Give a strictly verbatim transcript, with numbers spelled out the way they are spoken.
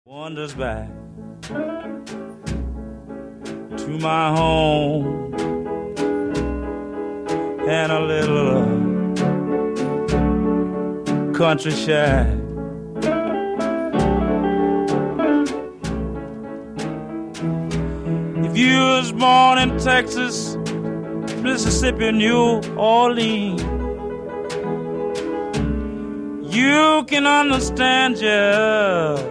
Wanders back to my home and a little country shack. If you was born in Texas, Mississippi, New Orleans, you can understand, yeah,